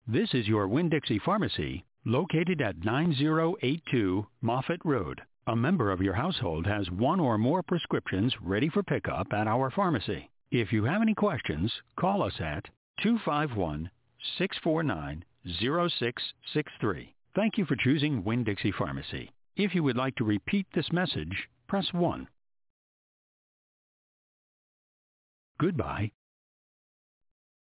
This is your Winn-Dixie Pharmacy, located at 9082 Moffett Road. A member of your household has one or more prescriptions ready for pickup at our pharmacy. If you have any questions, call us at 251-649-0663. Thank you for choosing Winn-Dixie Pharmacy. If you would like to repeat this message, press 1. Goodbye.